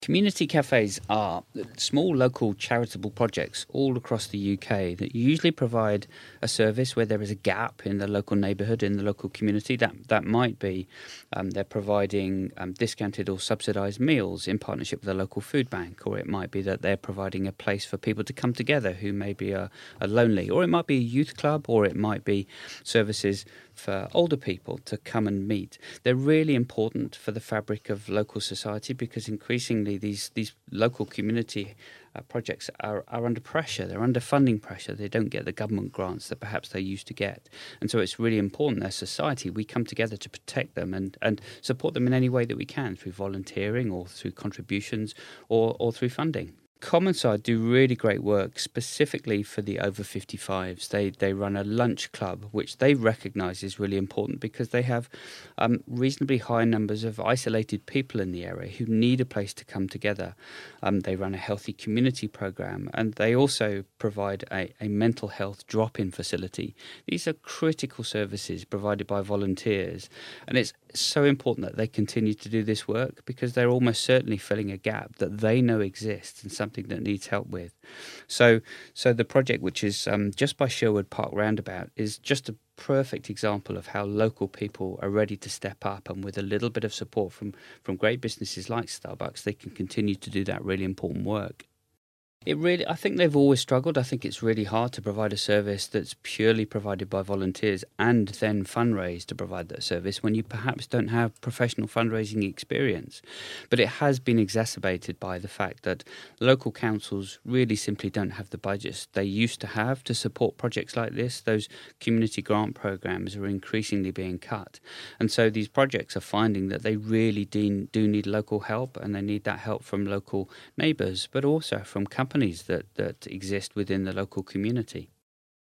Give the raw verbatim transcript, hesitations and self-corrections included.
Community cafes are small local charitable projects all across the U K that usually provide a service where there is a gap in the local neighbourhood, in the local community. That that might be um, they're providing um, discounted or subsidised meals in partnership with a local food bank, or it might be that they're providing a place for people to come together who maybe are, are lonely, or it might be a youth club, or it might be services for older people to come and meet. They're really important for the fabric of local society because increasingly these these local community uh, projects are, are under pressure. They're under funding pressure. They don't get the government grants that perhaps they used to get. And so it's really important as society we come together to protect them and, and support them in any way that we can, through volunteering or through contributions or, or through funding. Commonside do really great work specifically for the over fifty-fives. They they run a lunch club, which they recognise is really important because they have um, reasonably high numbers of isolated people in the area who need a place to come together. Um, they run a healthy community programme, and they also provide a, a mental health drop-in facility. These are critical services provided by volunteers, and it's so important that they continue to do this work because they're almost certainly filling a gap that they know exists and something that needs help with. So so the project, which is um, just by Sherwood Park Roundabout, is just a perfect example of how local people are ready to step up, and with a little bit of support from, from great businesses like Starbucks, they can continue to do that really important work. It really, I think they've always struggled. I think it's really hard to provide a service that's purely provided by volunteers and then fundraise to provide that service when you perhaps don't have professional fundraising experience. But it has been exacerbated by the fact that local councils really simply don't have the budgets they used to have to support projects like this. Those community grant programs are increasingly being cut. And so these projects are finding that they really do, do need local help, and they need that help from local neighbours, but also from companies that, that exist within the local community.